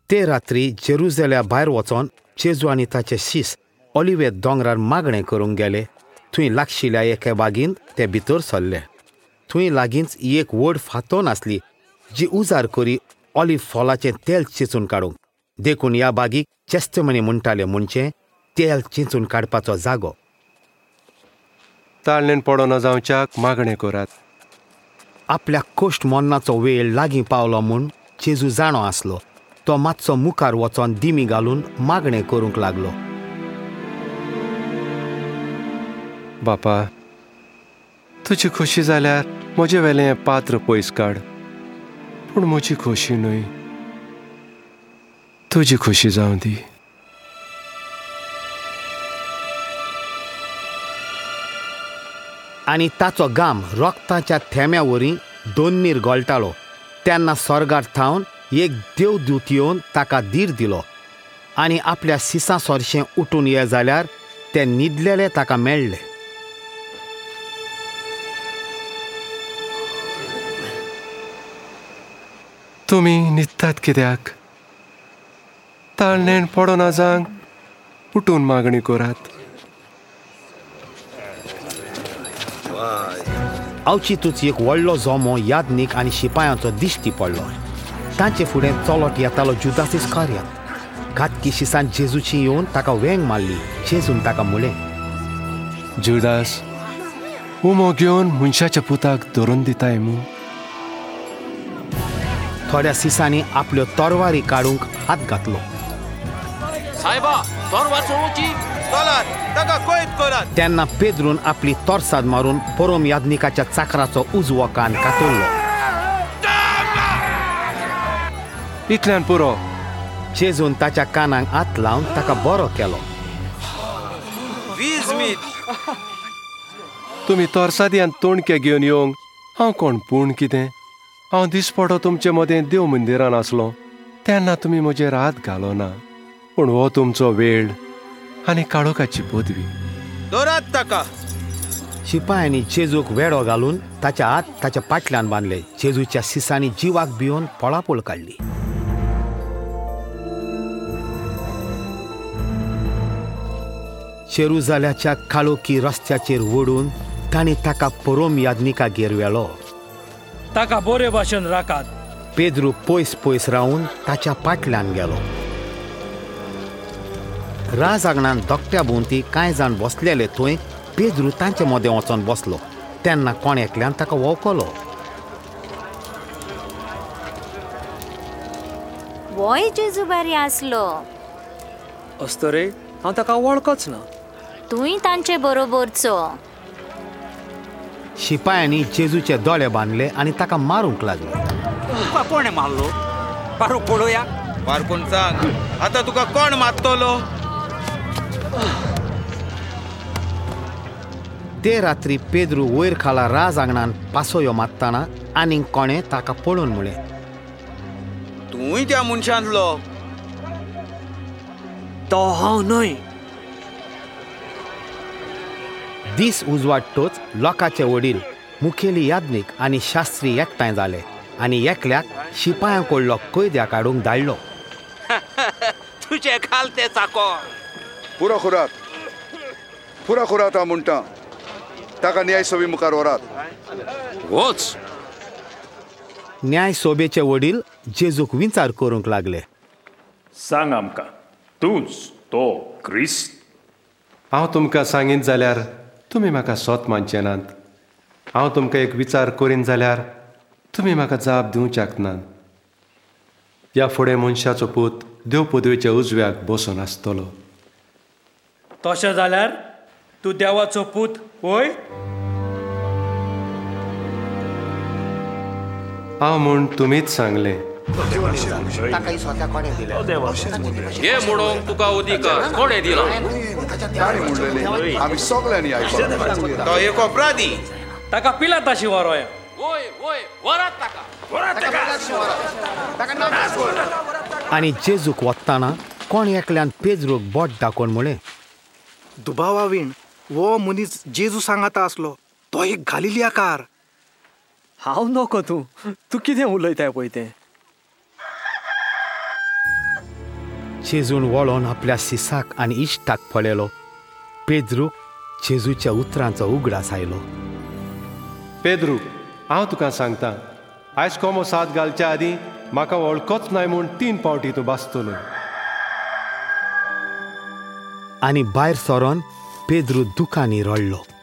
ते रात्री जेरुझल्या भायर वचोन जेजू आनी ताचे शिस ऑलिव्हे दोंगरार मागणें करूंक गेले. थंय लागशिल्ल्या एके बागेंत ते भितर सरले. थंय लागींच एक व्हड फांतो आसली जी उजार करी ऑलिव्ह फॉलाचें तेल चिंचून काडूंक. देखून ह्या बागीक चेस्तमनी म्हणटाले म्हणजे तेल चिंचून काडपाचो जागो. ताळणेन पडो न जावच्याक मागणें करात. आपल्या कोश्ट मोन्नाचो वेळ लागीं पावलो म्हूण जेजू जाणो आसलो. तो मातसो मुखार वचोन दिमी घालून मागणें करूंक लागलो. बापा, तुजी खोशी जाल्यार म्हजे वेलें हें पात्र पयस काड. पूण म्हजी खोशी न्हय, तुजी खोशी जावं दी. आनी ताचो घाम रोगताच्या थेंब्या वरी दोन्नीर गळटालो. तेन्ना स्वर्गार थावन एक देवदूत येवन ताका धीर दिलो आनी आपल्या सिसां सोरशें उठून ये जाल्यार ते न्हिदलेले ताका मेळ्ळे. तुमी न्हिदतात कित्याक? ताळणेन पडो ना जांक उठून मागणी करात. अवचितूच एक व्हडलो जोमो यादनीक आनी शिपायांचो दिश्टी पडलो. तांचे फुडें चलोट येतालो जुदास इस्कारियोत. घातकी शिसान जेजूची येवन ताका वेंग मारली. जेजून ताका म्हळें, जुदास, उमो घेवन मनशाच्या पुताक धरून दिताय मूं? थोड्या सिसांनी आपल्यो तोरवारी काडूंक हात घातलो. सायबा, तोरवार चलोवची. चलात, ताका कैद करात. तेन्ना पेद्रून आपली तोरसाद मारून परम यादनिकाच्या चाकराचो उजवो कान कातरलो. इतल्यान पुरो. जेजून ताच्या कानाक हात लावन ताका बरो केलो. तुमी तोरसादियान तोणके घेवन येवंक हांव कोण पूण कितें? हांव दिसपडो तुमचे मदें देव मंदिरान आसलो तेन्ना तुमी म्हजेर हात घालो ना. पूण हो तुमचो वेळ आनी काळोखाची पदवी. दोरात ताका. शिपायांनी जेजूक वेडो घालून ताचे हात ताच्या पाटल्यान बांदले. जेजूच्या सिसांनी जिवाक भिवन पळापळ काडली. जेरुझाल्याच्या काळोखी रस्त्याचेर वडून तांणी ताका परम यादनिकागेर व्हेलो. ताका बरे भाशेन राखात. पेद्रू पयस पयस रावन ताच्या पाटल्यान गेलो. राज आंगणान दोगट्या भोंवती कांय जाण बसलेले. थंय पेद्रू तांचे मदें वचोन बसलो. तेन्ना कोण एकल्यान ताका वळखलो. वय जेजू बरी आसलो. असतो रे, हांव ताका वळखच ना. तुय तांचे बरोबरचो. शिपायांनी जेजूचे दोळे बांदले आनी ताका मारूंक लागले. तुका कोणे मारलो? पारू पळोवया. पारकून सांग, आतां तुका कोण मारतलो? ते रात्री पेद्रू वयर खाला राज आंगणान पासोयो मारतना आनीक कोणें ताका पळोवन म्हळें, तूंय त्या मनशांतलो. तो हांव न्हय. दीस उजवाडटोच लोकाचे वडील, मुखेली यादनीक आनी शास्त्री एकठांय जाले आनी एकल्याक शिपायां कडलो कैद्या काडूंक धाडलो. तुजे घालते चाको. पुरो खुरात हांव म्हणटा. ताका न्याय सोबी मुखार व्हरात. वच. न्याय सोबेचे वडील जेजूक विचार करूंक लागले. सांग आमकां, तूंच तो क्रिस्त? हांव तुमकां सांगीत जाल्यार तुमी म्हाका सोत मानचे नात. हांव तुमकां एक विचार करीन जाल्यार तुमी म्हाका जाप दिवच्याक नात. ह्या फुडें मनशाचो पूत देव पदवेच्या उजव्याक बसून आसतलो. तशें जाल्यार तूं देवाचो पूत होय? हांव म्हूण तुमीच सांगलें. हे म्हणूंक तुका अधिकार कोणे दिला? ताणी म्हणलेली आमी सगळ्यांनी आयकलां. तो एक अपराधी. ताका पिलाताशी व्हरोया. वय वय, वरात ताका. आनी जेजूक वतना कोण एकल्यान पेद्रूक बोट दाखोवन म्हळें, दुबावावीण वो मनीस जेजू सांगाता आसलो. तो एक गालिलियाकार. हांव नोको तूं कितें उलयताय पळय तें. जेजून वळोन आपल्या सिसाक आनी इश्टाक पळयलो. पेद्रूक जेजूच्या उतरांचो उगडास आयलो. पेद्रू, हांव तुका सांगतां, आयज कोमो सात घालच्या आदीं म्हाका वळखोच नाय म्हूण 3 फावटी तूं भासतलो. आनी भायर सरोन पेद्रू दुखांनी रडलो.